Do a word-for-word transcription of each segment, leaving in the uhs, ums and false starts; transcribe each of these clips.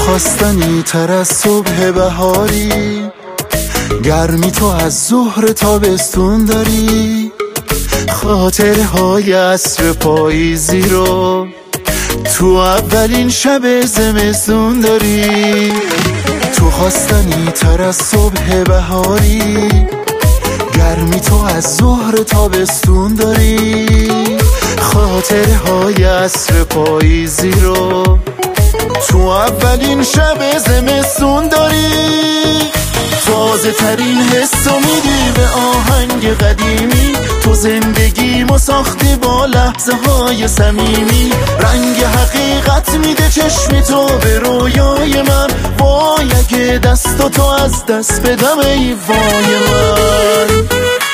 خواستنی تر از صبح بهاری، گرمی تو از ظهر تابستون داری، خاطره های عصر پاییزی رو تو اولین شب زمستون داری. تو خواستنی تر از صبح بهاری، گرمی تو از ظهر تابستون داری، خاطره های عصر پاییزی رو تو اولین شب زمستون داری. تازه ترین حسو میدی به آهنگ قدیمی، تو زندگیمو ساختی با لحظه های صمیمی، رنگ حقیقت میده چشم تو به رویای من، وای اگه دست تو از دست بدم ای وای من.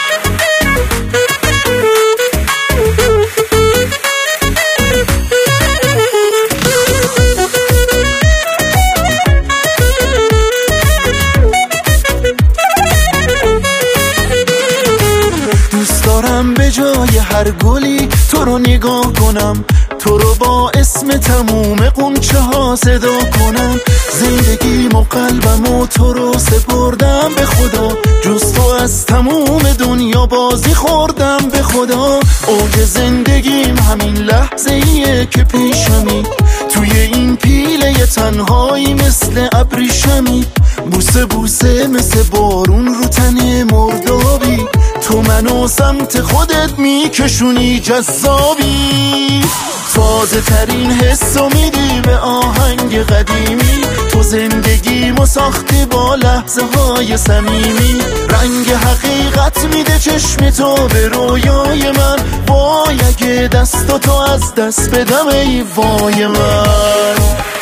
به جای هر گلی تو رو نگاه کنم، تو رو با اسم تموم قنچه ها صدا کنم، زندگیم و قلبم و تو رو سپردم به خدا، جز تو از تموم دنیا بازی خوردم به خدا. اوج زندگیم همین لحظه ایه که پیشمی، توی این پیله تنهایی مثل ابریشمی، بوسه بوسه مثل بارون رو تن مردابی، تو منو سمت خودت میکشونی جذابی. تازه ترین حسو میدی به آهنگ قدیمی، تو زندگیمو ساختی با لحظه های صمیمی، رنگ حقیقت میده چشم تو به رویای من، وای اگه دست تو از دست بدم ای وای من.